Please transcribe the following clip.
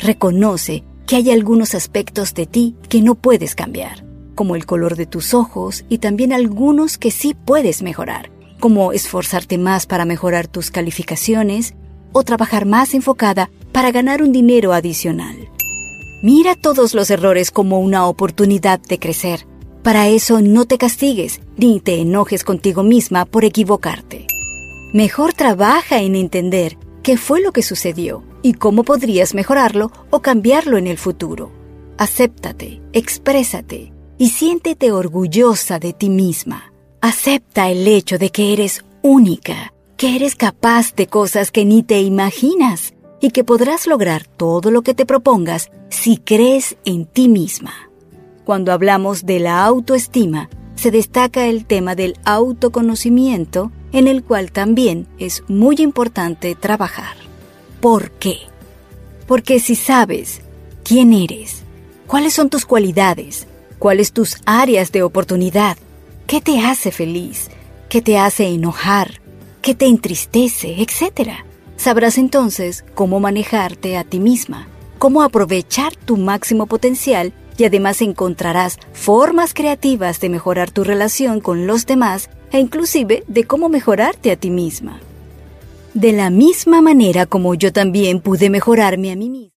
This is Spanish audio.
Reconoce que hay algunos aspectos de ti que no puedes cambiar, como el color de tus ojos, y también algunos que sí puedes mejorar, como esforzarte más para mejorar tus calificaciones o trabajar más enfocada para ganar un dinero adicional. Mira todos los errores como una oportunidad de crecer. Para eso no te castigues ni te enojes contigo misma por equivocarte. Mejor trabaja en entender qué fue lo que sucedió y cómo podrías mejorarlo o cambiarlo en el futuro. Acéptate, exprésate y siéntete orgullosa de ti misma. Acepta el hecho de que eres única, que eres capaz de cosas que ni te imaginas y que podrás lograr todo lo que te propongas si crees en ti misma. Cuando hablamos de la autoestima, se destaca el tema del autoconocimiento, en el cual también es muy importante trabajar. ¿Por qué? Porque si sabes quién eres, cuáles son tus cualidades, cuáles tus áreas de oportunidad, qué te hace feliz, qué te hace enojar, qué te entristece, etc., sabrás entonces cómo manejarte a ti misma, cómo aprovechar tu máximo potencial y además encontrarás formas creativas de mejorar tu relación con los demás e inclusive de cómo mejorarte a ti misma. De la misma manera como yo también pude mejorarme a mí misma.